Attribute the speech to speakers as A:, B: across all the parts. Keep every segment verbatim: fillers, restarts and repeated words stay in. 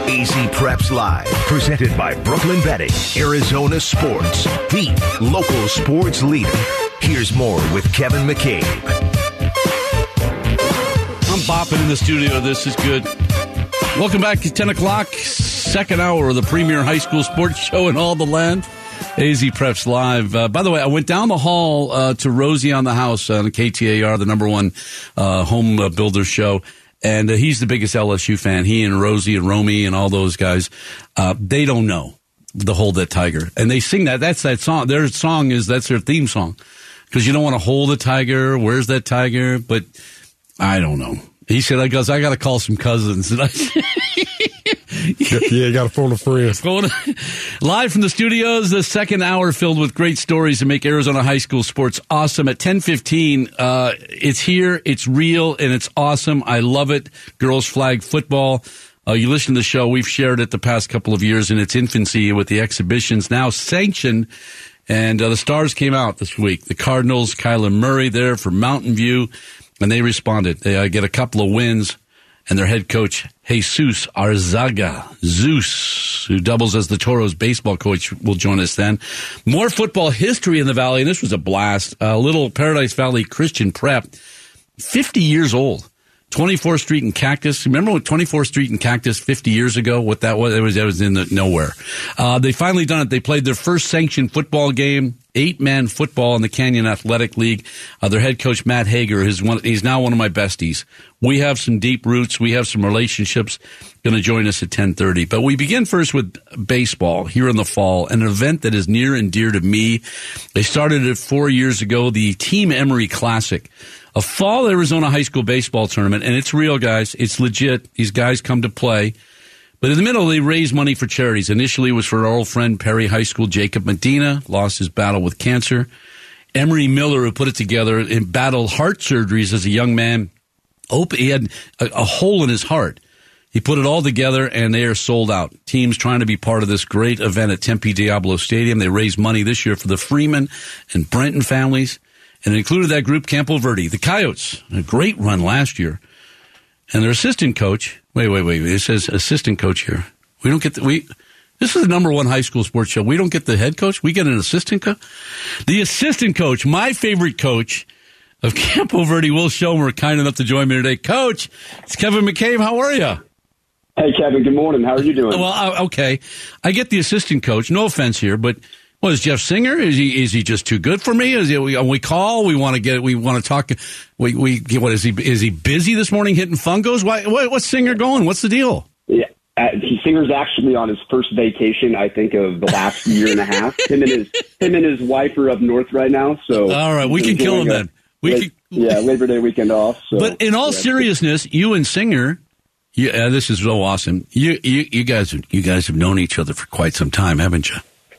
A: Easy Preps Live, presented by Brooklyn Betting, Arizona Sports, the local sports leader. Here's more with Kevin McCabe.
B: I'm bopping in the studio. This is good. Welcome back to ten o'clock, second hour of the premier high school sports show in all the land. A Z Preps Live. Uh, by the way, I went down the hall uh, to Rosie on the House on K T A R, the number one uh, home uh, builder show. And uh, he's the biggest L S U fan. He and Rosie and Romy and all those guys, uh, they don't know the Hold That Tiger. And they sing that. That's that song. Their song is, that's their theme song. Because you don't want to hold a tiger. Where's that tiger? But I don't know. He said, I goes, I got to call some cousins. And I
C: yeah, you got to phone a friend.
B: Live from the studios, the second hour filled with great stories to make Arizona high school sports awesome. At ten fifteen, uh, it's here, it's real, and it's awesome. I love it. Girls flag football. Uh, you listen to the show. We've shared it the past couple of years in its infancy with the exhibitions now sanctioned. And uh, the stars came out this week. The Cardinals, Kyler Murray there for Mountain View, and they responded. They uh, get a couple of wins. And their head coach, Jesus Arzaga, Zeus, who doubles as the Toros baseball coach, will join us then. More football history in the Valley, and this was a blast. A uh, little Paradise Valley Christian Prep, fifty years old. twenty-fourth Street and Cactus. Remember what twenty-fourth Street and Cactus fifty years ago? What that was? It was, it was in the nowhere. Uh, they finally done it. They played their first sanctioned football game, eight-man football in the Canyon Athletic League. Uh, their head coach, Matt Hager, is one, he's now one of my besties. We have some deep roots. We have some relationships. Going to join us at ten thirty. But we begin first with baseball here in the fall, an event that is near and dear to me. They started it four years ago, the Team Emory Classic, a fall Arizona high school baseball tournament. And it's real, guys. It's legit. These guys come to play. But in the middle, they raise money for charities. Initially, it was for our old friend Perry High School, Jacob Medina, lost his battle with cancer. Emery Miller, who put it together, and battled heart surgeries as a young man. He had a, a hole in his heart. He put it all together, and they are sold out. Teams trying to be part of this great event at Tempe Diablo Stadium. They raised money this year for the Freeman and Brenton families, and it included that group, Campo Verde. The Coyotes, a great run last year. And their assistant coach, wait, wait, wait, it says assistant coach here. We don't get the, we, this is the number one high school sports show. We don't get the head coach. We get an assistant coach. The assistant coach, my favorite coach of Campo Verde, Will Schomer, kind enough to join me today. Coach, it's Kevin McCabe. How are you?
D: Hey, Kevin. Good morning. How are you doing?
B: Well, uh, okay. I get the assistant coach. No offense here, but what is Jeff Singer? Is he is he just too good for me? Is he, we, we call? We want to get. We want to talk. We we what is he? Is he busy this morning hitting fungos? Why? What, what's Singer going? What's the deal?
D: Yeah, uh, he Singer's actually on his first vacation. I think of the last year and a half. Him and his him and his wife are up north right now. So
B: all right, we can kill him a, then. We
D: late,
B: can,
D: yeah, Labor Day weekend off. So,
B: but in all
D: yeah.
B: seriousness, you and Singer. Yeah, uh, this is so awesome. You, you, you guys, you guys have known each other for quite some time, haven't you?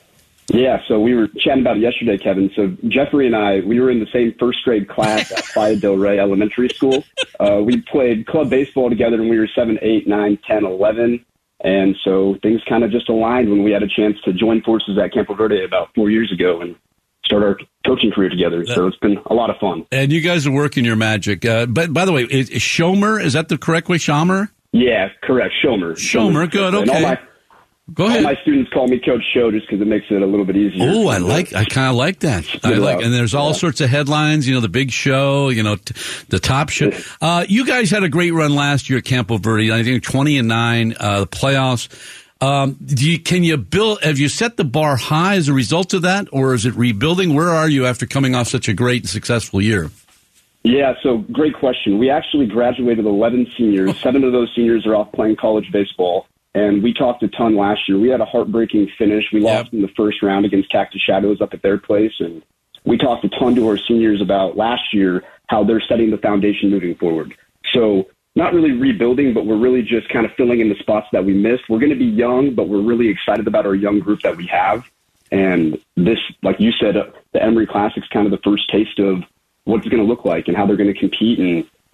D: Yeah. So we were chatting about it yesterday, Kevin. So Jeffrey and I, we were in the same first grade class at Playa del Rey Elementary School. Uh, we played club baseball together when we were seven, eight, nine, ten, eleven, and so things kind of just aligned when we had a chance to join forces at Campo Verde about four years ago and start our coaching career together. So it's been a lot of fun.
B: And you guys are working your magic. Uh, but by the way, is, is Schomer, is that the correct way, Schomer?
D: Yeah, correct. Schomer.
B: Schomer, good, okay.
D: All my,
B: Go ahead.
D: All my students call me Coach Show just because it makes it a little bit easier.
B: Oh, I like, I kind of like that. I like, and there's all yeah. sorts of headlines, you know, the big show, you know, t- the top show. Uh, you guys had a great run last year at Campo Verde. I think twenty and nine, uh, the playoffs. Um, do you, can you build, have you set the bar high as a result of that, or is it rebuilding? Where are you after coming off such a great and successful year?
D: Yeah, so great question. We actually graduated eleven seniors. Seven of those seniors are off playing college baseball, and we talked a ton last year. We had a heartbreaking finish. We
B: yep.
D: lost in the first round against Cactus Shadows up at their place, and we talked a ton to our seniors about last year, how they're setting the foundation moving forward. So not really rebuilding, but we're really just kind of filling in the spots that we missed. We're going to be young, but we're really excited about our young group that we have. And this, like you said, uh, the Emory Classic's kind of the first taste of what it's going to look like and how they're going to compete. And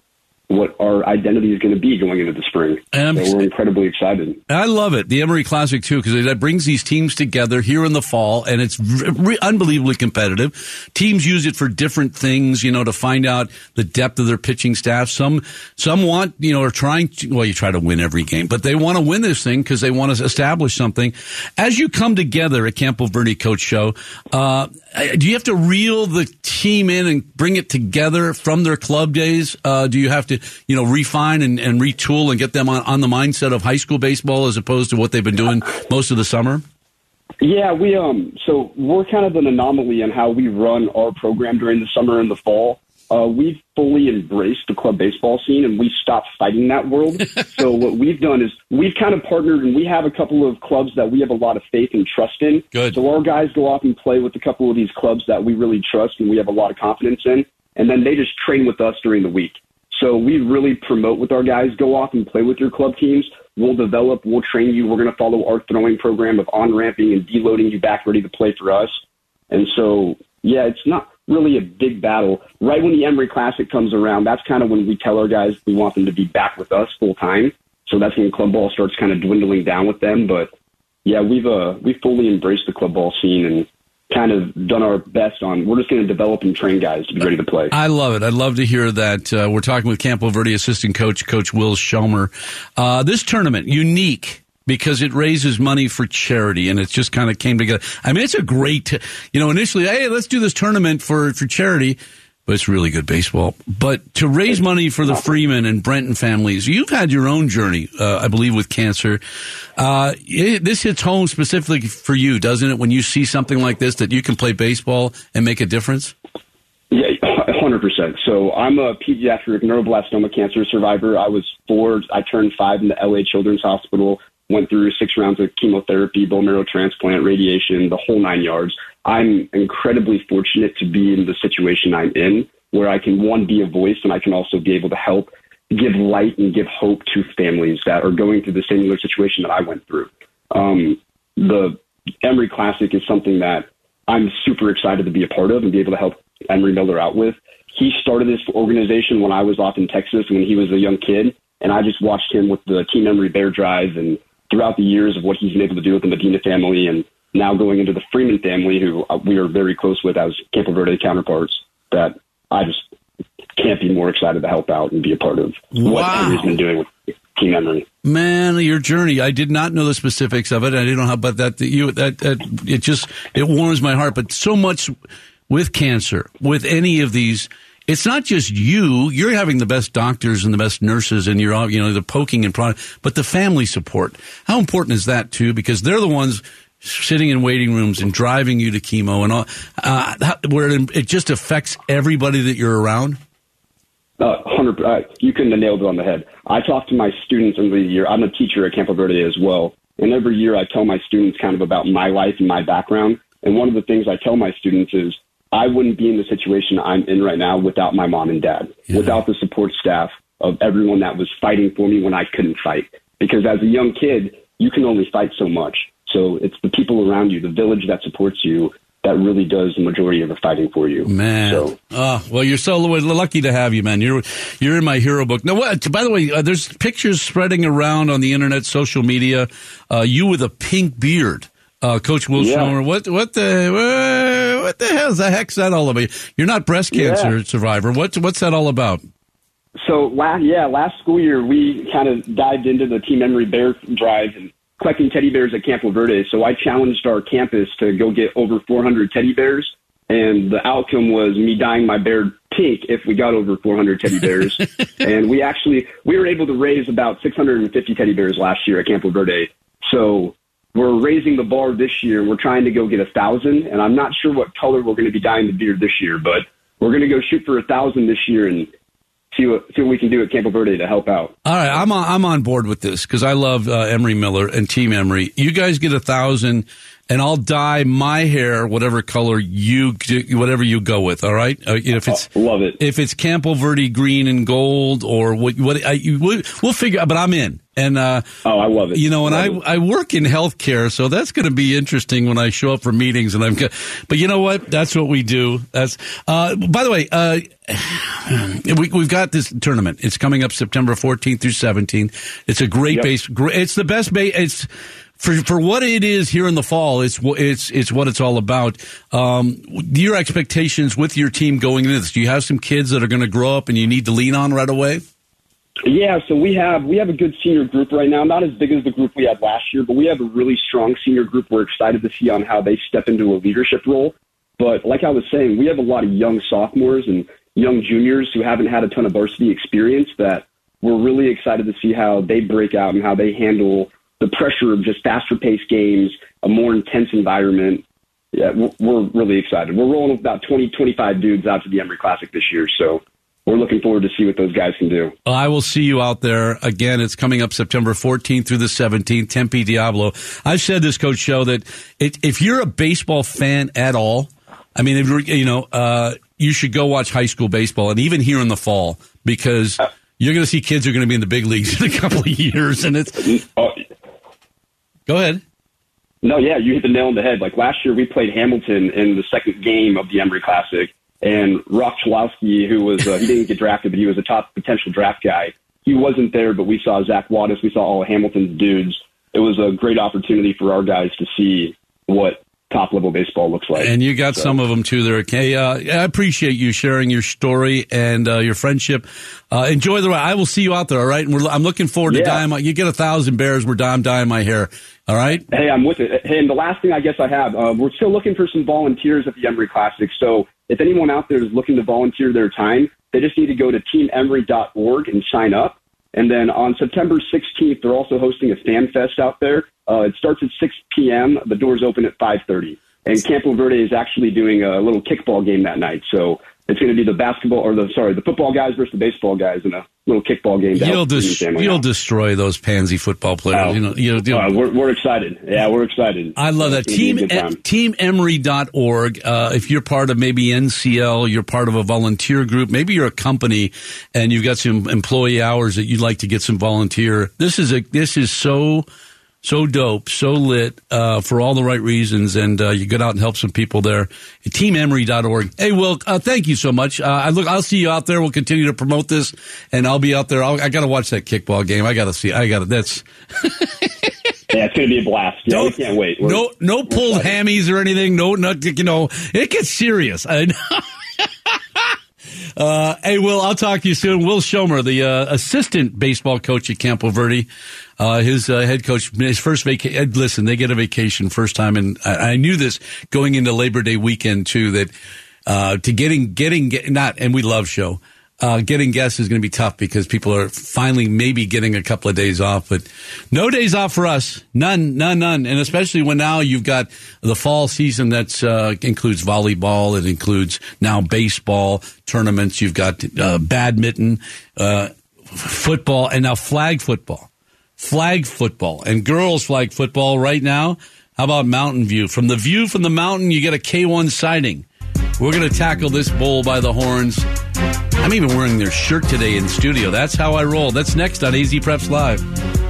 D: what our identity is going to be going into the spring.
B: Um,
D: so we're incredibly excited.
B: I love it. The Emory Classic, too, because that brings these teams together here in the fall, and it's re- unbelievably competitive. Teams use it for different things, you know, to find out the depth of their pitching staff. Some some want, you know, are trying to, well, you try to win every game, but they want to win this thing because they want to establish something. As you come together at Campo Verde, Coach Show, uh, do you have to reel the team in and bring it together from their club days? Uh, do you have to, you know, refine and, and retool and get them on, on the mindset of high school baseball as opposed to what they've been doing most of the summer?
D: Yeah, we um. So we're kind of an anomaly in how we run our program during the summer and the fall. Uh, we've fully embraced the club baseball scene, and we've stopped fighting that world. So what we've done is we've kind of partnered, and we have a couple of clubs that we have a lot of faith and trust in.
B: Good.
D: So our guys go off and play with a couple of these clubs that we really trust and we have a lot of confidence in, and then they just train with us during the week. So we really promote with our guys, go off and play with your club teams. We'll develop, we'll train you. We're going to follow our throwing program of on-ramping and deloading you back ready to play for us. And so, yeah, it's not really a big battle. Right when the Emory Classic comes around, that's kind of when we tell our guys we want them to be back with us full time. So that's when club ball starts kind of dwindling down with them. But, yeah, we've uh, we've fully embraced the club ball scene and kind of done our best on, we're just going to develop and train guys to be ready to play.
B: I love it. I'd love to hear that. Uh, we're talking with Campo Verde assistant coach, Coach Will Schelmer. Uh, this tournament, unique because it raises money for charity, and it just kind of came together. I mean, it's a great, you know, initially, hey, let's do this tournament for, for charity, but it's really good baseball. But to raise money for the Freeman and Brenton families, you've had your own journey, uh, I believe, with cancer. Uh, it, this hits home specifically for you, doesn't it, when you see something like this, that you can play baseball and make a difference?
D: Yeah, one hundred percent. So I'm a pediatric neuroblastoma cancer survivor. I was four. I turned five in the L A Children's Hospital, went through six rounds of chemotherapy, bone marrow transplant, radiation, the whole nine yards. I'm incredibly fortunate to be in the situation I'm in, where I can, one, be a voice, and I can also be able to help give light and give hope to families that are going through the similar situation that I went through. Um, the Emory Classic is something that I'm super excited to be a part of and be able to help Emory Miller out with. He started this organization when I was off in Texas when he was a young kid, and I just watched him with the Team Emory Bear Drive and throughout the years of what he's been able to do with the Medina family, and now going into the Freeman family, who we are very close with as Campo Verde counterparts, that I just can't be more excited to help out and be a part of
B: wow.
D: what Emory's been doing with Team Emory.
B: Man, your journey, I did not know the specifics of it. I didn't know how, but that, you, that, that, it just, it warms my heart. But so much with cancer, with any of these, it's not just you. You're having the best doctors and the best nurses, and you're, you know, the poking and prodding, but the family support. How important is that too? Because they're the ones sitting in waiting rooms and driving you to chemo and all, uh, where it just affects everybody that you're around.
D: Uh, one hundred, uh, you couldn't have nailed it on the head. I talk to my students every year. I'm a teacher at Campo Verde as well, and every year I tell my students kind of about my life and my background. And one of the things I tell my students is, I wouldn't be in the situation I'm in right now without my mom and dad, yeah. without the support staff of everyone that was fighting for me when I couldn't fight. Because as a young kid, you can only fight so much. So it's the people around you, the village that supports you, that really does the majority of the fighting for you.
B: Man.
D: So,
B: oh, well, you're so lucky to have you, man. You're you're in my hero book. Now, what, by the way, uh, there's pictures spreading around on the internet, social media, uh, you with a pink beard. Uh, Coach Will
D: yeah.
B: Schelmer, what what the what the hell is the heck's that all about? You're not breast cancer
D: yeah.
B: survivor. What's what's that all about?
D: So last yeah, last school year we kind of dived into the Team Emory Bear Drive and collecting teddy bears at Campo Verde. So I challenged our campus to go get over four hundred teddy bears, and the outcome was me dyeing my beard pink if we got over four hundred teddy bears. And we actually we were able to raise about six hundred fifty teddy bears last year at Campo Verde. So we're raising the bar this year. We're trying to go get a thousand, and I'm not sure what color we're going to be dyeing the beard this year, but we're going to go shoot for a thousand this year and see what see what we can do at Campo Verde to help out.
B: All right, I'm on, I'm on board with this because I love uh, Emory Miller and Team Emory. You guys get a thousand, and I'll dye my hair whatever color you whatever you go with. All right, uh, if it's
D: oh, love it.
B: If it's Campo Verde green and gold or what, what I, you, we'll, we'll figure. But I'm in. And uh,
D: oh, I love it.
B: You know, and I,
D: I,
B: I work in healthcare, so that's going to be interesting when I show up for meetings. And I'm, go- but you know what? That's what we do. That's. Uh, by the way, uh, we, we've got this tournament. It's coming up September fourteenth through seventeenth. It's a great
D: yep.
B: base. It's the best base. It's for for what it is here in the fall. It's it's it's what it's all about. Um, your expectations with your team going into this? Do you have some kids that are going to grow up and you need to lean on right away?
D: Yeah, so we have we have a good senior group right now. Not as big as the group we had last year, but we have a really strong senior group. We're excited to see on how they step into a leadership role. But like I was saying, we have a lot of young sophomores and young juniors who haven't had a ton of varsity experience that we're really excited to see how they break out and how they handle the pressure of just faster-paced games, a more intense environment. Yeah, we're, we're really excited. We're rolling with about twenty, twenty-five dudes out to the Emory Classic this year, so we're looking forward to see what those guys can do.
B: Well, I will see you out there. Again, it's coming up September fourteenth through the seventeenth, Tempe Diablo. I've said this, Coach Show, that it, if you're a baseball fan at all, I mean, if, you know, uh, you should go watch high school baseball, and even here in the fall, because you're going to see kids who are going to be in the big leagues in a couple of years. And it's
D: oh.
B: Go ahead.
D: No, yeah, you hit the nail on the head. Like last year, we played Hamilton in the second game of the Emory Classic. And Rock Chalowski, who was, uh, he didn't get drafted, but he was a top potential draft guy. He wasn't there, but we saw Zach Wattis. We saw all of Hamilton's dudes. It was a great opportunity for our guys to see what top-level baseball looks like.
B: And you got so. some of them, too, there. Okay, uh, I appreciate you sharing your story and uh, your friendship. Uh, enjoy the ride. I will see you out there, all right? And we're, I'm looking forward to yeah. dyeing my – you get a thousand bears, we're I'm dyeing my hair, all right?
D: Hey, I'm with it. Hey, and the last thing I guess I have, uh, we're still looking for some volunteers at the Emory Classic, so if anyone out there is looking to volunteer their time, they just need to go to team emory dot org and sign up. And then on September sixteenth, they're also hosting a fan fest out there. Uh, it starts at six p.m. The doors open at five thirty. And Campo Verde is actually doing a little kickball game that night. So it's going to be the basketball, or the sorry, the football guys versus the baseball guys in a little kickball game.
B: You'll, dis- you'll
D: out.
B: destroy those pansy football players.
D: Oh,
B: you know, you know,
D: uh, we're, we're excited. Yeah, we're excited.
B: I love that. Team e- team emory dot org. Uh, if you're part of maybe N C L, you're part of a volunteer group, maybe you're a company and you've got some employee hours that you'd like to get some volunteer. This is a this is so. So dope, so lit, uh, for all the right reasons, and uh, you get out and help some people there. team emory dot org. Hey, Will, uh, thank you so much. Uh, I look, I'll see you out there. We'll continue to promote this, and I'll be out there. I'll, I got to watch that kickball game. I got to see. I got to. That's.
D: Yeah, it's going to be a blast. Yeah, no, we can't wait. We're,
B: no, no pulled hammies or anything. No, not you know, it gets serious. I know. Uh, hey, Will, I'll talk to you soon. Will Schomer, the uh, assistant baseball coach at Campo Verde, uh, his uh, head coach, his first vacation. Listen, they get a vacation first time, and I, I knew this going into Labor Day weekend too. That uh, to getting getting get, not, and we love show. Uh, getting guests is going to be tough because people are finally maybe getting a couple of days off, but no days off for us. None, none, none. And especially when now you've got the fall season that uh, includes volleyball. It includes now baseball tournaments. You've got uh, badminton, uh, football, and now flag football. Flag football and girls flag football right now. How about Mountain View? From the view from the mountain, you get a K one sighting. We're going to tackle this bull by the horns. I'm even wearing their shirt today in studio. That's how I roll. That's next on A Z Preps Live.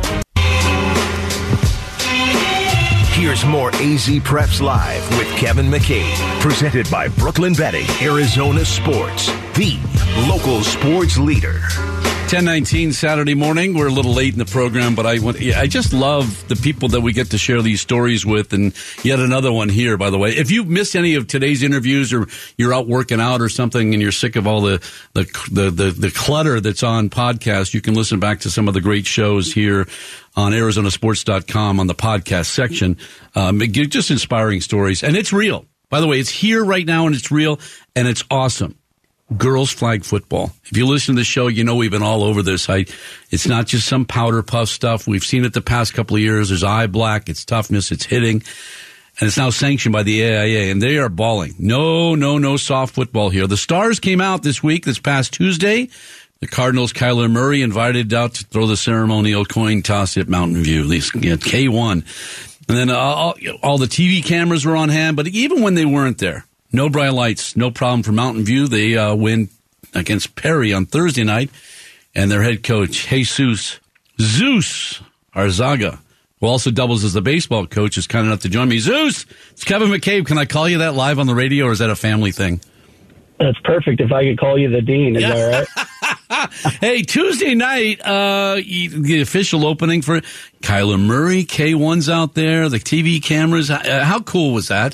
A: Here's more A Z Preps Live with Kevin McCabe. Presented by Brooklyn Betting, Arizona Sports, the local sports leader.
B: ten nineteen Saturday morning. We're a little late in the program, but I want, I just love the people that we get to share these stories with, and yet another one here, by the way. If you missed any of today's interviews, or you're out working out or something and you're sick of all the, the, the, the, the clutter that's on podcast, you can listen back to some of the great shows here on Arizona Sports dot com on the podcast section. Um, just inspiring stories. And it's real. By the way, it's here right now, and it's real, and it's awesome. Girls flag football. If you listen to the show, you know we've been all over this. I, it's not just some powder puff stuff. We've seen it the past couple of years. There's eye black, it's toughness, it's hitting, and it's now sanctioned by the A I A, and they are balling. No, no, no soft football here. The Stars came out this week, this past Tuesday. The Cardinals' Kyler Murray invited out to throw the ceremonial coin toss at Mountain View, at least at K one. And then uh, all, all the T V cameras were on hand, but even when they weren't there, no bright lights, no problem for Mountain View. They uh, win against Perry on Thursday night, and their head coach, Jesus Zeus Arzaga, who also doubles as the baseball coach, is kind enough to join me. Zeus, it's Kevin McCabe. Can I call you that live on the radio, or is that a family thing?
E: That's perfect. If I could call you the dean, is
B: yeah.
E: that
B: right? Hey, Tuesday night, uh, the official opening for Kyler Murray, K one's out there, the T V cameras. Uh, how cool was that?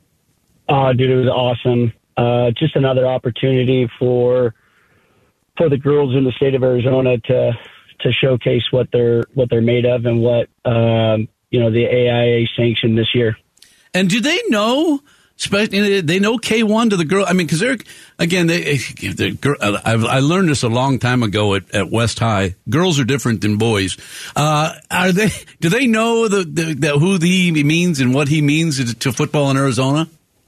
E: Oh, dude, it was awesome. Uh, just another opportunity for for the girls in the state of Arizona to to showcase what they're what they're made of and what um, you know the A I A sanctioned this year.
B: And do they know? They know K one to the girl. I mean, because they're again, they. I've, I learned this a long time ago at, at West High. Girls are different than boys. Uh, are they? Do they know the, the, the who he means and what he means to football in Arizona?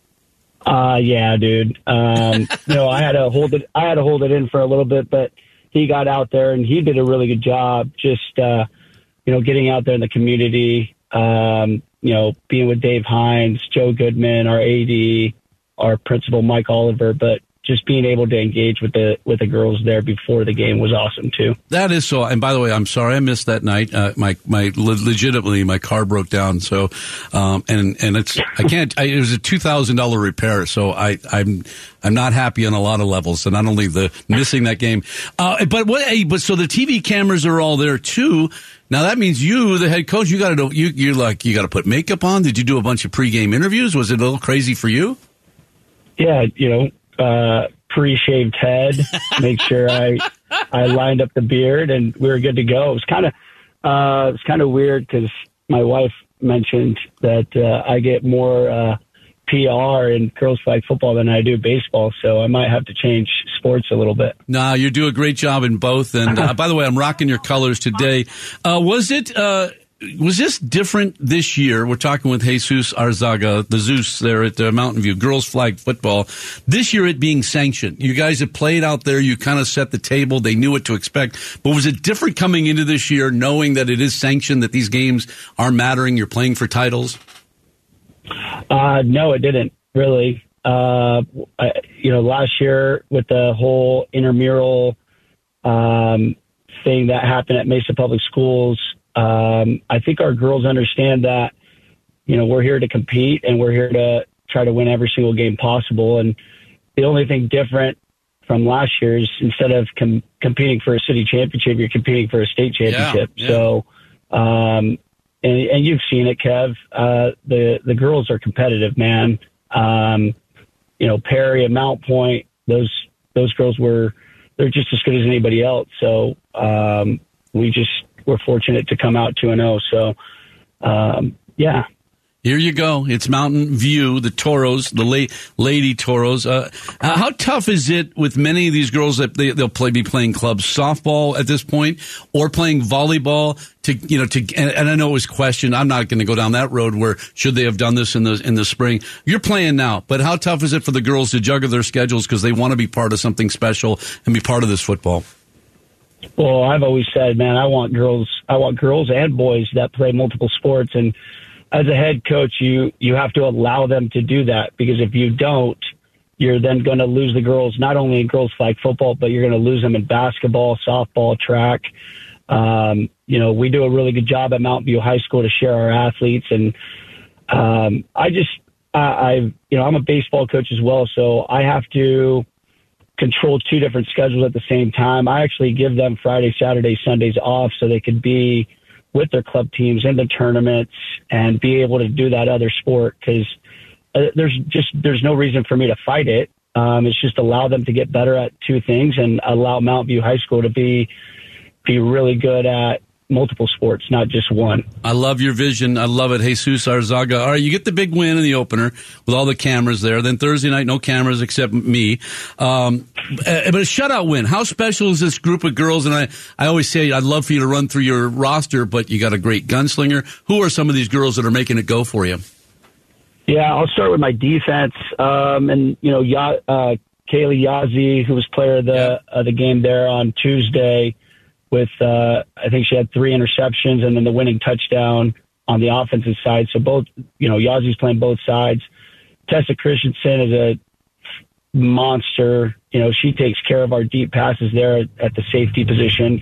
E: Uh, yeah, dude. Um, you know, I had to hold it. I had to hold it in for a little bit, but he got out there and he did a really good job. Just uh, you know, getting out there in the community. Um, you know, being with Dave Hines, Joe Goodman, our A D, our principal Mike Oliver, but just being able to engage with the with the girls there before the game was awesome too.
B: That is so. And by the way, I'm sorry I missed that night. Uh, my my legitimately my car broke down. So, um, and and it's I can't. I, it was a two thousand dollar repair. So I I'm I'm not happy on a lot of levels. So not only the missing that game, uh, but what? Hey, but so the T V cameras are all there too. Now that means you, the head coach, you got to you you're like you got to put makeup on. Did you do a bunch of pregame interviews? Was it a little crazy for you?
E: Yeah, you know. Uh, pre-shaved head, make sure I I lined up the beard, and we were good to go. It was kind of uh, it's kind of weird because my wife mentioned that uh, I get more uh, P R in girls flag football than I do baseball, so I might have to change sports a little bit.
B: Nah, you do a great job in both. And uh, by the way, I'm rocking your colors today. Uh, was it? Uh, Was this different this year? We're talking with Jesus Arzaga, the Zeus there at uh, Mountain View, girls flag football. This year it being sanctioned. You guys have played out there. You kind of set the table. They knew what to expect. But was it different coming into this year knowing that it is sanctioned, that these games are mattering, you're playing for titles?
E: Uh, no, it didn't really. Uh, I, you know, last year with the whole intramural um, thing that happened at Mesa Public Schools, Um, I think our girls understand that, you know, we're here to compete and we're here to try to win every single game possible. And the only thing different from last year is instead of com- competing for a city championship, you're competing for a state championship. Yeah, yeah. So, um, and, and you've seen it, Kev, uh, the, the girls are competitive, man. Um, you know, Perry and Mount Point, those, those girls were, they're just as good as anybody else. So, um, we just, we're fortunate to come out two and oh. So, um, yeah.
B: Here you go. It's Mountain View, the Toros, the la- Lady Toros. Uh, how tough is it with many of these girls that they, they'll play, be playing club softball at this point or playing volleyball to, you know, to, and, and I know it was questioned. I'm not going to go down that road where should they have done this in the, in the spring. You're playing now, but how tough is it for the girls to juggle their schedules because they want to be part of something special and be part of this football?
E: Well, I've always said, man, I want girls, I want girls and boys that play multiple sports. And as a head coach, you, you have to allow them to do that because if you don't, you're then going to lose the girls, not only in girls flag football, but you're going to lose them in basketball, softball, track. Um, you know, we do a really good job at Mountain View High School to share our athletes. And um, I just, I, I, you know, I'm a baseball coach as well. So I have to control two different schedules at the same time. I actually give them Friday, Saturday, Sundays off so they could be with their club teams in the tournaments and be able to do that other sport because uh, there's just there's no reason for me to fight it. Um, it's just allow them to get better at two things and allow Mountain View High School to be be really good at multiple sports, not just one.
B: I love your vision. I love it. Jesus Arzaga. All right, you get the big win in the opener with all the cameras there. Then Thursday night, no cameras except me. Um, but a shutout win. How special is this group of girls? And I, I always say I'd love for you to run through your roster, but you got a great gunslinger. Who are some of these girls that are making it go for you?
E: Yeah, I'll start with my defense. Um, and, you know, ya- uh, Kaylee Yazzie, who was player of the, yeah. uh, the game there on Tuesday, with, uh, I think she had three interceptions and then the winning touchdown on the offensive side. So both, you know, Yazzie's playing both sides. Tessa Christensen is a monster. You know, she takes care of our deep passes there at, at the safety position.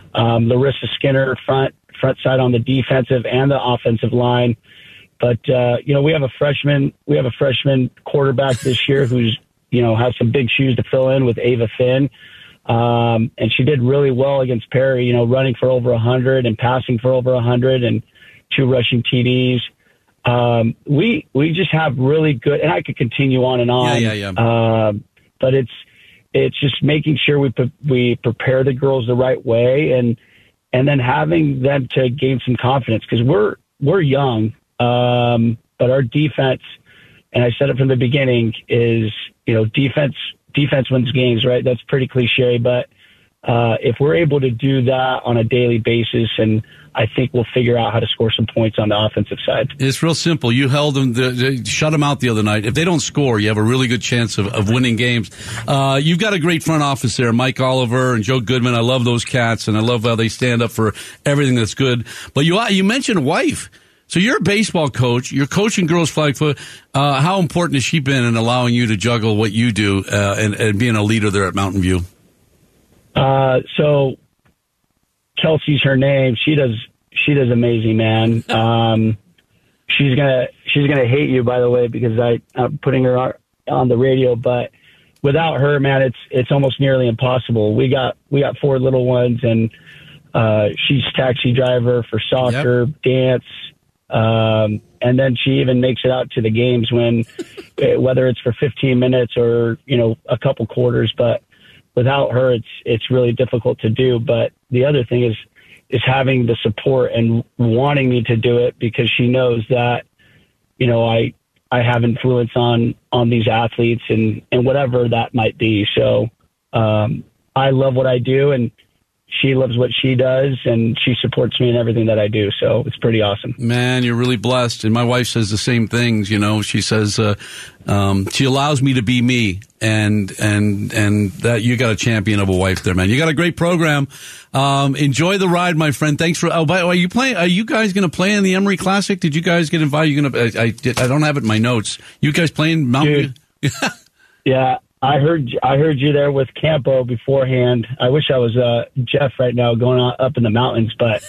E: Um, Larissa Skinner, front front side on the defensive and the offensive line. But uh, you know, we have a freshman we have a freshman quarterback this year who's you know has some big shoes to fill in with Ava Finn. Um, and she did really well against Perry, you know, running for over one hundred and passing for over one hundred and two rushing T Ds. Um, we we just have really good, and I could continue on and on.
B: Yeah, yeah, yeah.
E: Um, but it's it's just making sure we pre- we prepare the girls the right way, and and then having them to gain some confidence because we're we're young, um, but our defense, and I said it from the beginning, is you know defense. Defense wins games, right? That's pretty cliche, but uh, if we're able to do that on a daily basis, and I think we'll figure out how to score some points on the offensive side.
B: It's real simple. You held them, the, the, shut them out the other night. If they don't score, you have a really good chance of, of winning games. Uh, you've got a great front office there, Mike Oliver and Joe Goodman. I love those cats, and I love how they stand up for everything that's good. But you you mentioned wife. So you're a baseball coach. You're coaching girls flag foot. Uh, how important has she been in allowing you to juggle what you do uh, and, and being a leader there at Mountain View?
E: Uh, so Kelsey's her name. She does she does amazing, man. Um, she's gonna she's gonna hate you, by the way, because I I'm putting her on the radio. But without her, man, it's it's almost nearly impossible. We got we got four little ones, and uh, she's taxi driver for soccer, yep. dance. Um, and then she even makes it out to the games when, whether it's for fifteen minutes or, you know, a couple quarters, but without her, it's, it's really difficult to do. But the other thing is, is having the support and wanting me to do it because she knows that, you know, I, I have influence on, on these athletes and, and whatever that might be. So, um, I love what I do, and she loves what she does, and she supports me in everything that I do. So it's pretty awesome.
B: Man, you're really blessed. And my wife says the same things. You know, she says uh, um, she allows me to be me, and and and that you got a champion of a wife there, man. You got a great program. Um, enjoy the ride, my friend. Thanks for. Oh, by the way, are you playing? Are you guys going to play in the Emory Classic? Did you guys get invited? You going to? I I, did, I don't have it in my notes. You guys playing Mountain View?
E: Yeah. I heard I heard you there with Campo beforehand. I wish I was uh, Jeff right now going on, up in the mountains, but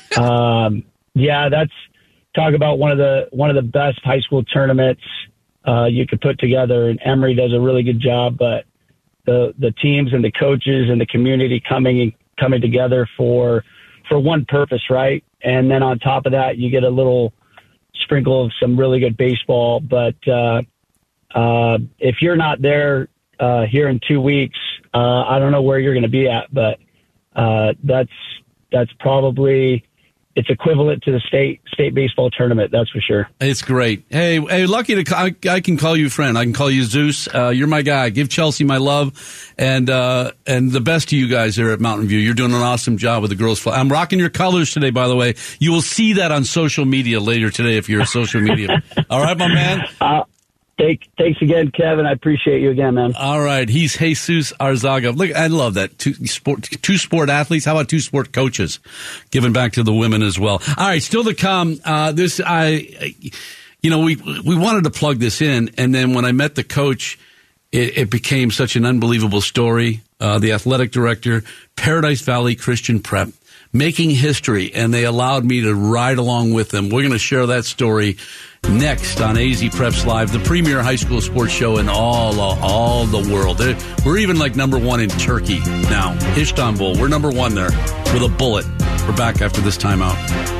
E: um, yeah, that's talk about one of the one of the best high school tournaments uh, you could put together. And Emory does a really good job, but the the teams and the coaches and the community coming coming together for for one purpose, right? And then on top of that, you get a little sprinkle of some really good baseball. But uh, uh, if you're not there. Uh, here in two weeks, uh, I don't know where you're going to be at, but uh, that's that's probably it's equivalent to the state state baseball tournament. That's for sure.
B: It's great. Hey, hey, lucky to I, I can call you friend. I can call you Zeus. Uh, you're my guy. Give Chelsea my love, and uh, and the best to you guys there at Mountain View. You're doing an awesome job with the girls. I'm rocking your colors today, by the way. You will see that on social media later today if you're a social media. All right, my man.
E: Uh, Thanks again, Kevin. I appreciate you again, man.
B: All right. He's Jesus Arzaga. Look, I love that. Two sport, two sport athletes. How about two sport coaches? Giving back to the women as well. All right. Still to come. Uh, this, I, you know, we, we wanted to plug this in. And then when I met the coach, it, it became such an unbelievable story. Uh, the athletic director, Paradise Valley Christian Prep, making history. And they allowed me to ride along with them. We're going to share that story next on A Z Preps Live, the premier high school sports show in all all the world. We're even like number one in Turkey now. Istanbul, we're number one there with a bullet. We're back after this timeout.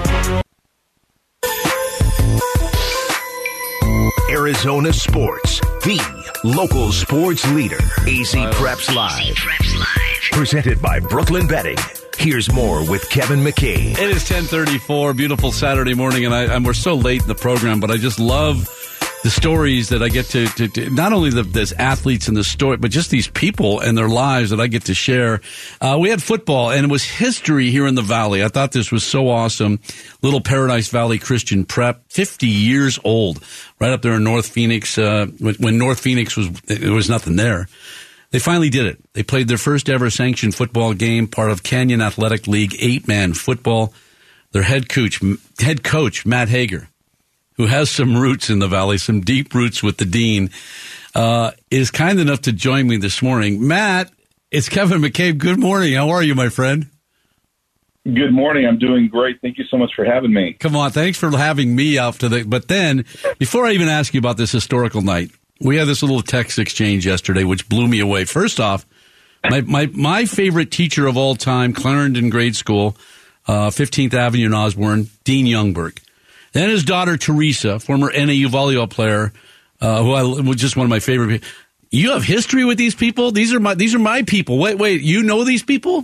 A: Arizona Sports, the local sports leader. A Z Preps Live. Presented by Brooklyn Betting. Here's more with Kevin McKay.
B: It is ten thirty-four, beautiful Saturday morning, and, I, and we're so late in the program, but I just love the stories that I get to, to, to not only the there's athletes in the story, but just these people and their lives that I get to share. Uh, we had football, and it was history here in the Valley. I thought this was so awesome. Little Paradise Valley Christian Prep, fifty years old, right up there in North Phoenix. Uh, when North Phoenix was, there was nothing there. They finally did it. They played their first ever sanctioned football game, part of Canyon Athletic League eight-man football. Their head coach, head coach Matt Hager, who has some roots in the Valley, some deep roots with the Dean, uh, is kind enough to join me this morning. Matt, it's Kevin McCabe. Good morning. How are you, my friend?
F: Good morning. I'm doing great. Thank you so much for having me.
B: Come on. Thanks for having me out to the, but then before I even ask you about this historical night, we had this little text exchange yesterday, which blew me away. First off, my, my, my favorite teacher of all time, Clarendon Grade School, uh, fifteenth Avenue in Osborne, Dean Youngberg. Then his daughter, Teresa, former N A U volleyball player, uh, who I was just one of my favorite people. You have history with these people? These are my, these are my people. Wait, wait, you know these people?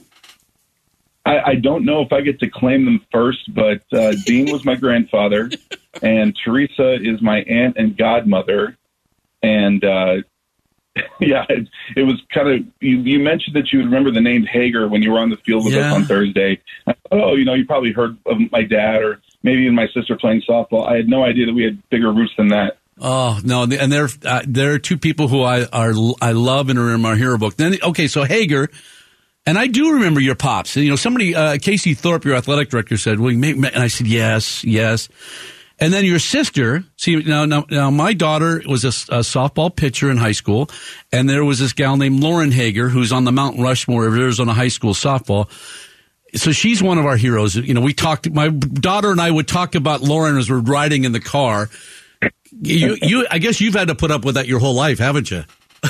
F: I, I don't know if I get to claim them first, but uh, Dean was my grandfather, and Teresa is my aunt and godmother. And, uh, yeah, it, it was kind of, you, you mentioned that you would remember the name Hager when you were on the field with
B: yeah.
F: us on Thursday. I thought, oh, you know, you probably heard of my dad or maybe even my sister playing softball. I had no idea that we had bigger roots than that.
B: Oh, no, and there, uh, there are two people who I are I love and are in my hero book. Then, okay, so Hager. And I do remember your pops. You know, somebody, uh, Casey Thorpe, your athletic director, said, well, you make, and I said, yes, yes. And then your sister, see, now, now, now my daughter was a, a softball pitcher in high school, and there was this gal named Lauren Hager, who's on the Mount Rushmore of Arizona high school softball. So she's one of our heroes. You know, we talked, my daughter and I would talk about Lauren as we're riding in the car. You, you, I guess you've had to put up with that your whole life, haven't you?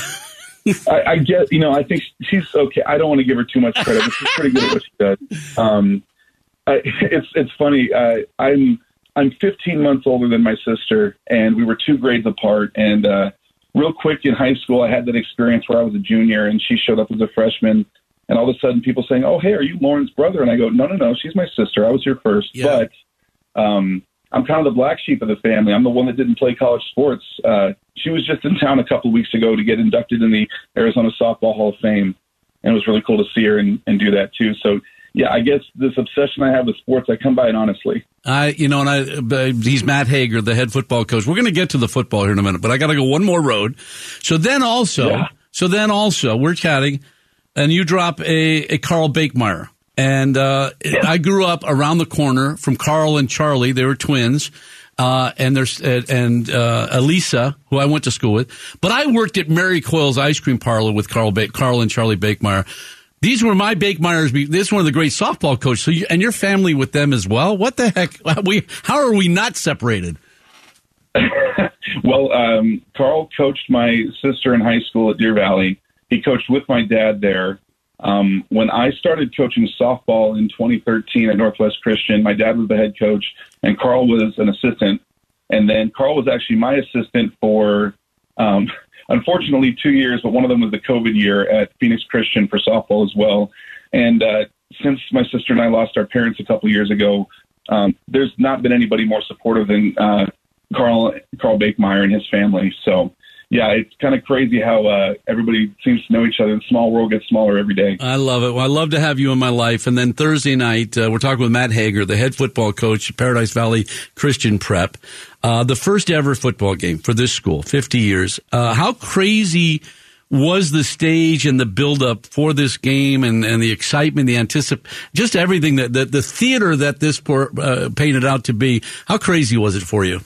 F: I, I get, you know, I think she's okay. I don't want to give her too much credit, but she's pretty good at what she does. Um, I, it's it's funny. Uh, I'm I'm fifteen months older than my sister, and we were two grades apart. And uh, real quick in high school, I had that experience where I was a junior, and she showed up as a freshman. And all of a sudden, people saying, "Oh, hey, are you Lauren's brother?" And I go, "No, no, no, she's my sister. I was here first." Yeah. But um, I'm kind of the black sheep of the family. I'm the one that didn't play college sports. Uh, she was just in town a couple of weeks ago to get inducted in the Arizona Softball Hall of Fame. And it was really cool to see her and, and do that too. So, yeah, I guess this obsession I have with sports, I come by it honestly.
B: I, you know, and I, uh, he's Matt Hager, the head football coach. We're going to get to the football here in a minute, but I got to go one more road. So then also, yeah. so then also, we're chatting, and you drop a, a Carl Bakemeyer. And uh, yeah. I grew up around the corner from Carl and Charlie. They were twins. Uh, and there's, uh, and, uh, Elisa, who I went to school with. But I worked at Mary Coyle's ice cream parlor with Carl ba- Carl and Charlie Bakemeyer. These were my Bakemeyers. This is one of the great softball coaches. So you, and your family with them as well. What the heck? We, how are we not separated?
F: Well, um, Carl coached my sister in high school at Deer Valley. He coached with my dad there. Um, when I started coaching softball in twenty thirteen at Northwest Christian, my dad was the head coach and Carl was an assistant. And then Carl was actually my assistant for, um, unfortunately, two years, but one of them was the COVID year at Phoenix Christian for softball as well. And uh, since my sister and I lost our parents a couple of years ago, um, there's not been anybody more supportive than uh, Carl Carl Bakemeyer and his family. So, yeah, it's kind of crazy how uh, everybody seems to know each other. The small world gets smaller every day.
B: I love it. Well, I love to have you in my life. And then Thursday night, uh, we're talking with Matt Hager, the head football coach at Paradise Valley Christian Prep. Uh, the first ever football game for this school, fifty years. Uh, how crazy was the stage and the build-up for this game and, and the excitement, the anticipation, just everything, that the, the theater that this poor, uh, painted out to be? How crazy was it for you?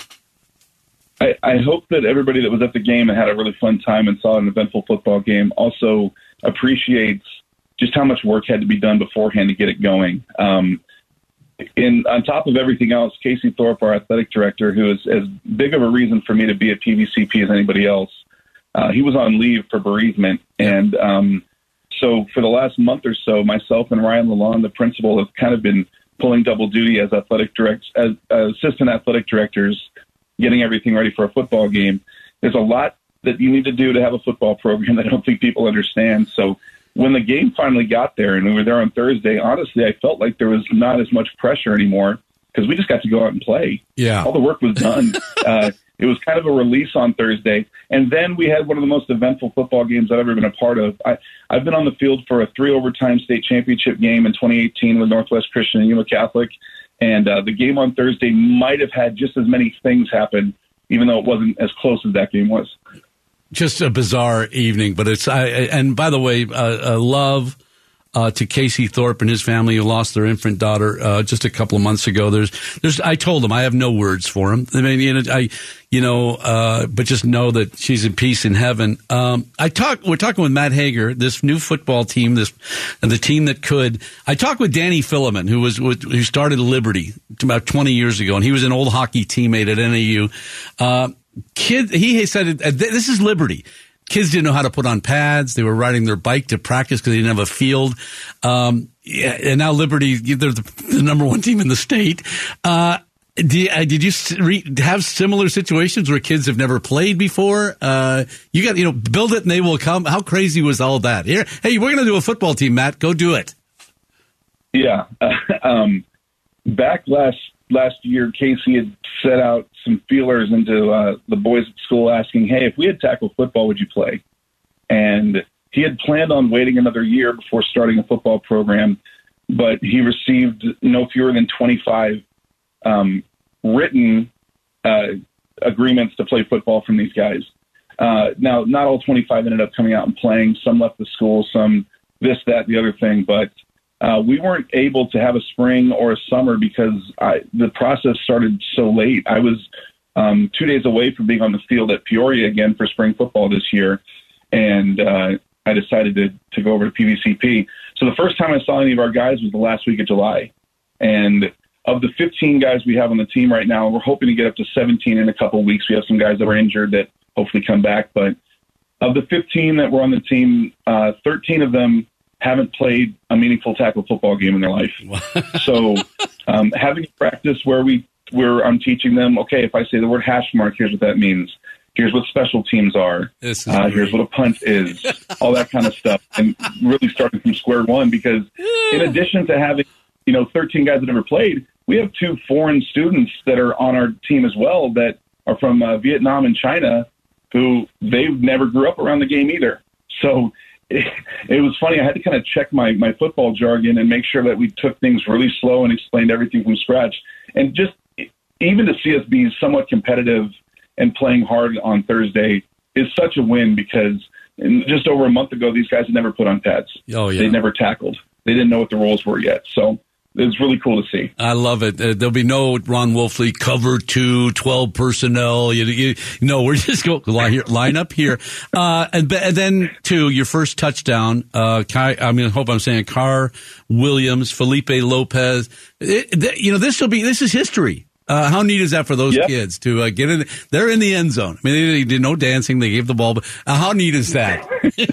F: I, I hope that everybody that was at the game and had a really fun time and saw an eventful football game also appreciates just how much work had to be done beforehand to get it going. Um, in, on top of everything else, Casey Thorpe, our athletic director, who is as big of a reason for me to be at P V C P as anybody else, uh, he was on leave for bereavement. And um, so for the last month or so, myself and Ryan Lalonde, the principal, have kind of been pulling double duty as athletic direct, as uh, assistant athletic directors, getting everything ready for a football game. There's a lot that you need to do to have a football program that I don't think people understand. So when the game finally got there and we were there on Thursday, honestly, I felt like there was not as much pressure anymore because we just got to go out and play.
B: Yeah.
F: All the work was done. uh, it was kind of a release on Thursday. And then we had one of the most eventful football games I've ever been a part of. I, I've been on the field for a three overtime state championship game in twenty eighteen with Northwest Christian and Yuma Catholic. And uh, the game on Thursday might have had just as many things happen, even though it wasn't as close as that game was.
B: Just a bizarre evening, but it's, I, and by the way, uh, uh, love, uh, to Casey Thorpe and his family who lost their infant daughter uh, just a couple of months ago. There's, there's. I told him I have no words for him. I mean, you know, I, you know, uh, but just know that she's in peace in heaven. Um, I talk. We're talking with Matt Hager, this new football team, this the team that could. I talked with Danny Filliman, who was who started Liberty about twenty years ago, and he was an old hockey teammate at N A U. Uh, kid, he said, "This is Liberty." Kids didn't know how to put on pads. They were riding their bike to practice because they didn't have a field. Um, yeah, and now Liberty, they're the, the number one team in the state. Uh, did, uh, did you re- have similar situations where kids have never played before? Uh, you got, you know, build it and they will come. How crazy was all that? Here, hey, we're going to do a football team, Matt. Go do it.
F: Yeah. Uh, um, back last last year, Casey had set out some feelers into uh, the boys at school asking, hey, if we had tackle football, would you play? And he had planned on waiting another year before starting a football program, but he received no fewer than twenty-five um, written uh, agreements to play football from these guys. Uh, now, not all twenty-five ended up coming out and playing. Some left the school, some this, that, the other thing, but Uh, we weren't able to have a spring or a summer because I, the process started so late. I was um, two days away from being on the field at Peoria again for spring football this year, and uh, I decided to, to go over to P V C P. So the first time I saw any of our guys was the last week of July. And of the fifteen guys we have on the team right now, we're hoping to get up to seventeen in a couple of weeks. We have some guys that were injured that hopefully come back. But of the fifteen that were on the team, uh, thirteen of them haven't played a meaningful tackle football game in their life. So um, having practice where we, where I'm teaching them, okay, if I say the word hash mark, here's what that means. Here's what special teams are. Uh, here's what a punt is, all that kind of stuff. And really starting from square one, because in addition to having, you know, thirteen guys that never played, we have two foreign students that are on our team as well that are from uh, Vietnam and China, who they never grew up around the game either. So it, it was funny. I had to kind of check my, my football jargon and make sure that we took things really slow and explained everything from scratch. And just even to see us be somewhat competitive and playing hard on Thursday is such a win, because just over a month ago, these guys had never put on pads.
B: Oh, yeah.
F: They never tackled. They didn't know what the rules were yet. So it's really cool to see.
B: I love it. Uh, there'll be no Ron Wolfley cover two, twelve personnel. You, you, no, we're just going to line, line up here. Uh, and, and then, to your first touchdown, uh, Kai, I mean, I hope I'm saying Carr Williams, Felipe Lopez. It, th- you know, this will be, this is history. Uh, how neat is that for those
F: yep.
B: kids to uh, get in? They're in the end zone. I mean, they, they did no dancing. They gave the ball. But uh, how neat is that?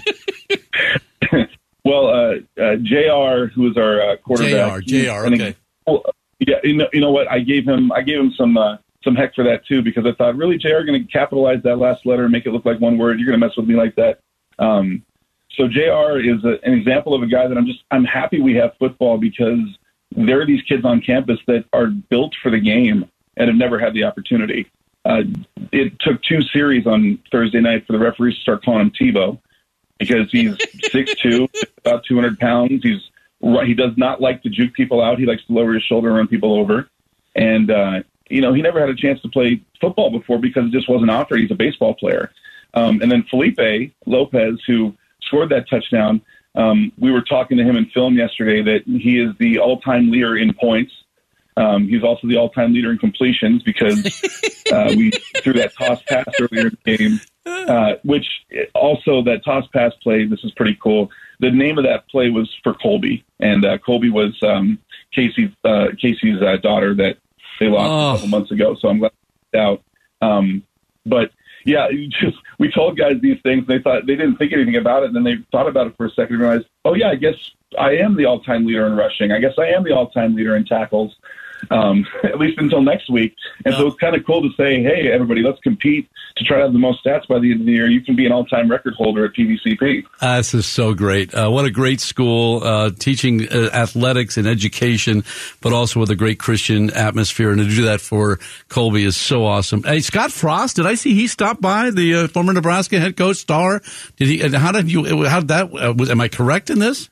F: Well, uh, uh, J R, who is our uh, quarterback,
B: J R, J R, okay.
F: Well, yeah, you know, you know what? I gave him, I gave him some, uh, some heck for that too, because I thought, really, J R going to capitalize that last letter and make it look like one word? You're going to mess with me like that? Um, so J R is a, an example of a guy that I'm just, I'm happy we have football, because there are these kids on campus that are built for the game and have never had the opportunity. Uh, it took two series on Thursday night for the referees to start calling him Tebow, because he's six two, about two hundred pounds. He's he does not like to juke people out. He likes to lower his shoulder and run people over. And, uh, you know, he never had a chance to play football before because it just wasn't offered. He's a baseball player. Um, and then Felipe Lopez, who scored that touchdown, um, we were talking to him in film yesterday that he is the all-time leader in points. Um, he's also the all-time leader in completions, because uh, we threw that toss pass earlier in the game, uh, which also that toss pass play, this is pretty cool. The name of that play was for Colby, and uh, Colby was um, Casey, uh, Casey's uh, daughter that they lost oh. a couple months ago, so I'm glad to out. Um, but, yeah, you just we told guys these things, and they thought they didn't think anything about it, and then they thought about it for a second and realized, oh, yeah, I guess I am the all-time leader in rushing. I guess I am the all-time leader in tackles. Um, at least until next week. And no. so it's kind of cool to say, hey, everybody, let's compete to try to have the most stats by the end of the year. You can be an all-time record holder at P V C P.
B: Uh, this is so great. Uh, what a great school, uh, teaching uh, athletics and education, but also with a great Christian atmosphere. And to do that for Colby is so awesome. Hey, Scott Frost, did I see he stopped by, the uh, former Nebraska head coach, star? Did he? How did you, how did that, uh, was, am I correct in this?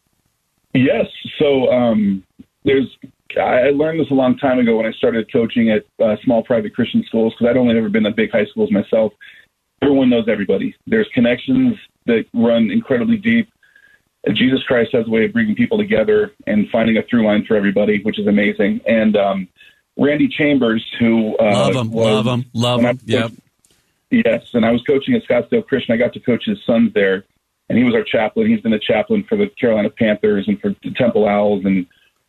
F: Yes. So um, there's, I learned this a long time ago when I started coaching at uh, small private Christian schools, because I'd only ever been at big high schools myself. Everyone knows everybody. There's connections that run incredibly deep. Jesus Christ has a way of bringing people together and finding a through line for everybody, which is amazing. And um, Randy Chambers, who uh,
B: love him,
F: was,
B: love him, love him. Yep.
F: Yes, and I was coaching at Scottsdale Christian. I got to coach his sons there, and he was our chaplain. He's been a chaplain for the Carolina Panthers and for the Temple Owls, and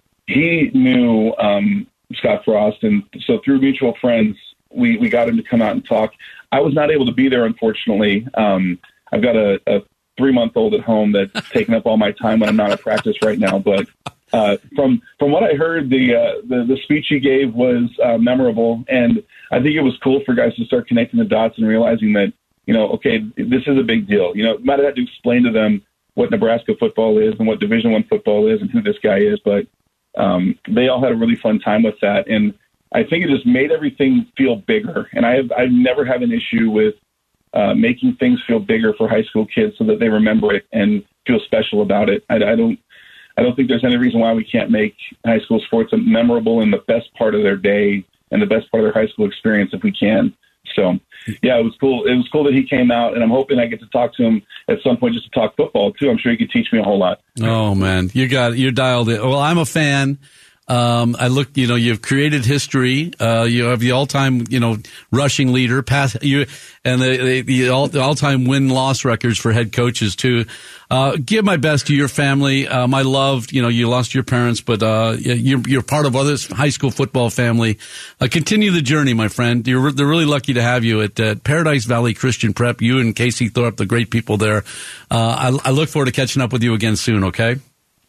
F: he knew um, Scott Frost. And so through mutual friends, we, we got him to come out and talk. I was not able to be there, unfortunately. Um, I've got a, a three-month-old at home that's taking up all my time when I'm not at practice right now. But uh, from from what I heard, the, uh, the the speech he gave was uh, memorable, and I think it was cool for guys to start connecting the dots and realizing that, you know, okay, this is a big deal. You know, might have had to explain to them what Nebraska football is and what Division One football is and who this guy is, but um, they all had a really fun time with that, and I think it just made everything feel bigger. And I have I've never had an issue with uh, making things feel bigger for high school kids so that they remember it and feel special about it. I, I don't I don't think there's any reason why we can't make high school sports memorable in the best part of their day and the best part of their high school experience if we can. So, yeah, it was cool. It was cool that he came out, and I'm hoping I get to talk to him at some point just to talk football, too. I'm sure he could teach me a whole lot.
B: Oh, man. You got You're dialed in. Well, I'm a fan. Um, I look, you know, you've created history. Uh, you have the all-time, you know, rushing leader, pass you, and the, the, the, all, the all-time win-loss records for head coaches too. Uh, give my best to your family. Um, I loved, you know, you lost your parents, but uh, you're you're part of other high school football family. Uh, continue the journey, my friend. You're they're really lucky to have you at uh, Paradise Valley Christian Prep. You and Casey Thorpe, the great people there. Uh, I, I look forward to catching up with you again soon. Okay.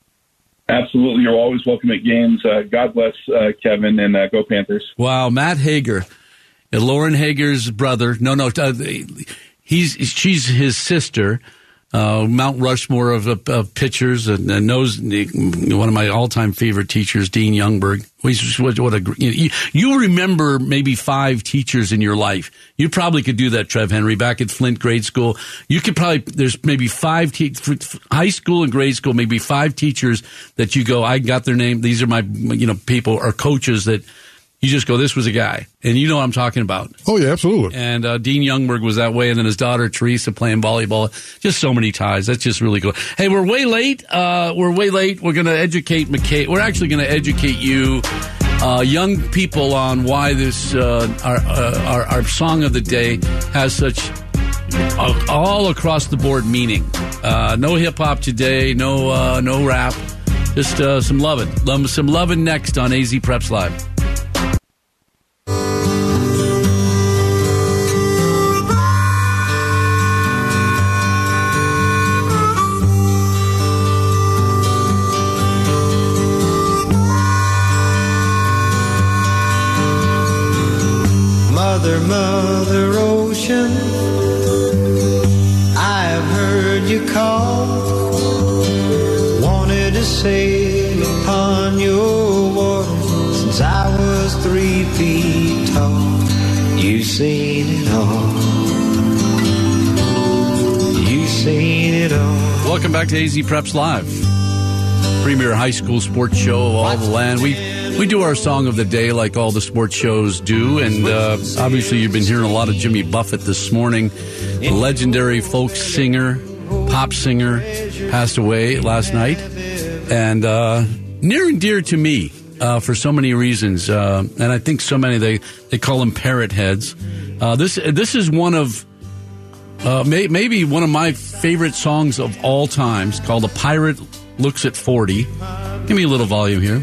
F: Absolutely. You're always welcome at games. Uh, God bless uh, Kevin, and uh, go Panthers.
B: Wow. Matt Hager, uh, Lauren Hager's brother. No, no, uh, he's she's his sister. Uh, Mount Rushmore of, of, of pitchers, and, and knows one of my all-time favorite teachers, Dean Youngberg. What, what a you, you remember maybe five teachers in your life. You probably could do that, Trev Henry, back at Flint grade school. You could probably there's maybe five te- high school and grade school, maybe five teachers that you go, I got their name. These are my you know people or coaches that. You just go, this was a guy. And you know what I'm talking about.
C: Oh, yeah, absolutely.
B: And uh, Dean Youngberg was that way. And then his daughter, Teresa, playing volleyball. Just so many ties. That's just really cool. Hey, we're way late. Uh, we're way late. We're going to educate McKay. We're actually going to educate you, uh, young people, on why this, uh, our, uh, our, our song of the day has such uh, all across the board meaning. Uh, no hip hop today. No, uh, no rap. Just uh, some lovin'. Some lovin' next on A Z Preps Live.
G: Mother, Mother Ocean, I have heard you call. Wanted to sail upon your waters since I was three feet tall. You've seen it all. You've seen it all.
B: Welcome back to A Z Preps Live, premier high school sports show of all the land. We we do our song of the day like all the sports shows do, and uh, obviously you've been hearing a lot of Jimmy Buffett this morning, the legendary folk singer, pop singer, passed away last night, and uh, near and dear to me uh, for so many reasons, uh, and I think so many they they call them parrot heads. Uh, this this is one of uh, may, maybe one of my favorite songs of all times, called "A Pirate Looks at forty." Give me a little volume here.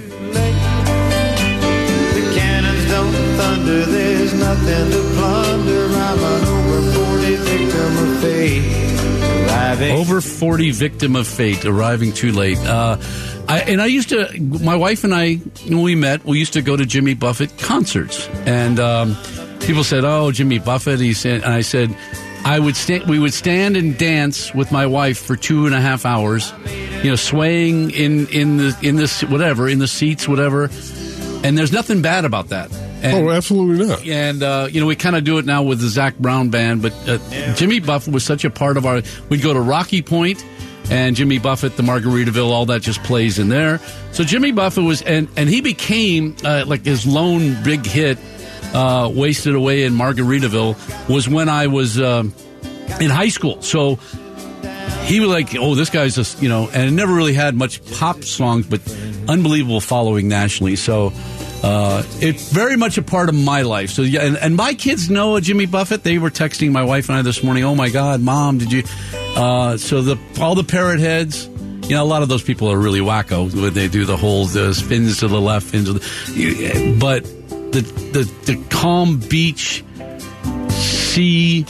G: There's nothing to plunder. I'm an over forty victim of fate. Arriving.
B: Over forty victim of fate, arriving too late. Uh, I, and I used to, my wife and I, when we met, we used to go to Jimmy Buffett concerts. And um, people said, "Oh, Jimmy Buffett." He said, and I said, I would stand. We would stand and dance with my wife for two and a half hours, you know, swaying in in the in this whatever in the seats, whatever. And there's nothing bad about that. And,
C: oh, absolutely not.
B: And, uh, you know, we kind of do it now with the Zach Brown Band, but uh, Jimmy Buffett was such a part of our... We'd go to Rocky Point, and Jimmy Buffett, the Margaritaville, all that just plays in there. So Jimmy Buffett was... And, and he became, uh, like, his lone big hit, uh, Wasted Away in Margaritaville, was when I was uh, in high school. So he was like, oh, this guy's just, you know, and never really had much pop songs, but unbelievable following nationally. So uh, it's very much a part of my life. So yeah, and, and my kids know Jimmy Buffett. They were texting my wife and I this morning, oh my God, Mom, did you? Uh, so the all the parrot heads, you know, a lot of those people are really wacko when they do the whole the spins to the left, spins to the, but the, the, the calm beach, sea,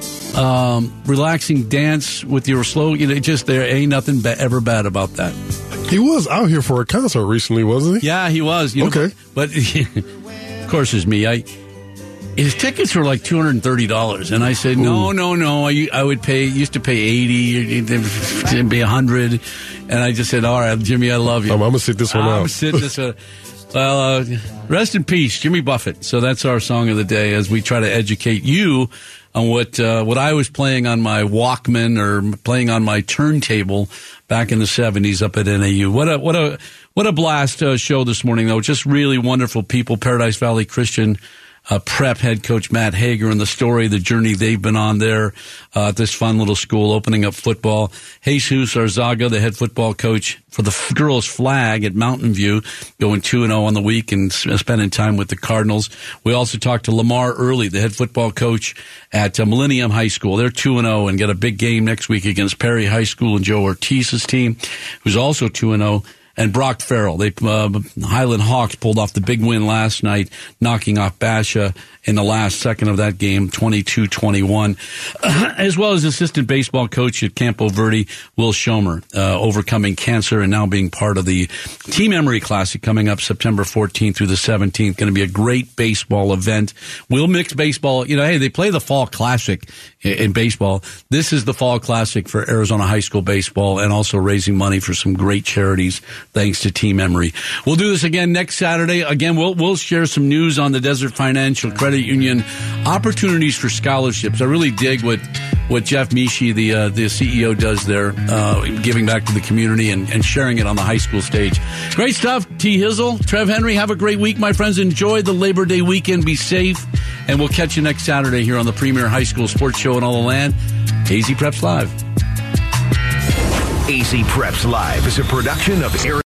B: um, relaxing dance with your slow, you know, just there ain't nothing ba- ever bad about that.
C: He was out here for a concert recently, wasn't he?
B: Yeah, he was. You know,
C: okay.
B: But, but of course, it's me. I His tickets were like two hundred thirty dollars. And I said, no, Ooh. no, no. I, I would pay, used to pay eighty dollars, it'd be one hundred dollars. And I just said, all right, Jimmy, I love you.
C: I'm, I'm going to sit this one
B: I'm
C: out.
B: I'm sitting this one. Well, uh, rest in peace, Jimmy Buffett. So that's our song of the day as we try to educate you on what uh, what I was playing on my Walkman or playing on my turntable back in the seventies up at N A U. What a what a what a blast uh, show this morning, though. Just really wonderful people. Paradise Valley Christian uh, Prep head coach Matt Hager and the story, the journey they've been on there uh, at this fun little school, opening up football. Jesus Arzaga, the head football coach for the f- girls' flag at Mountain View, going two and oh on the week and s- spending time with the Cardinals. We also talked to Lamar Early, the head football coach at uh, Millennium High School. They're two and oh and get a big game next week against Perry High School and Joe Ortiz's team, who's also two and oh. And Brock Farrell, they uh, Highland Hawks pulled off the big win last night, knocking off Basha in the last second of that game, twenty-two twenty-one, uh, as well as assistant baseball coach at Campo Verde, Will Schomer, uh, overcoming cancer and now being part of the Team Emory Classic coming up September fourteenth through the seventeenth. Going to be a great baseball event. We'll mix baseball. You know, hey, they play the Fall Classic in, in baseball. This is the Fall Classic for Arizona high school baseball and also raising money for some great charities. Thanks to Team Emory. We'll do this again next Saturday. Again, we'll we'll share some news on the Desert Financial Credit Union opportunities for scholarships. I really dig what what Jeff Mishi, the uh, the C E O, does there, uh, giving back to the community and, and sharing it on the high school stage. Great stuff. T. Hizzle, Trev Henry, have a great week, my friends. Enjoy the Labor Day weekend. Be safe, and we'll catch you next Saturday here on the premier high school sports show in all the land, A Z Preps Live.
A: A Z Preps Live is a production of Arizona.